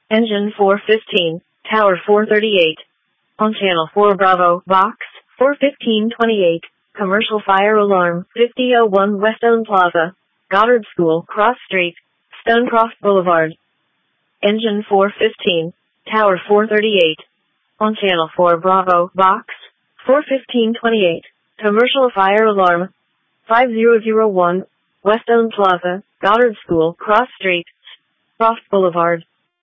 Engine 415, Tower 438. On Channel 4 Bravo, Box 41528. Commercial fire alarm, 5001 West Elm Plaza, Goddard School, Cross Street, Stonecroft Boulevard. Engine 415, Tower 438. On Channel 4 Bravo, Box 41528. Commercial fire alarm, 5001 West Elm Plaza, Goddard School, Cross Street, Croft Boulevard.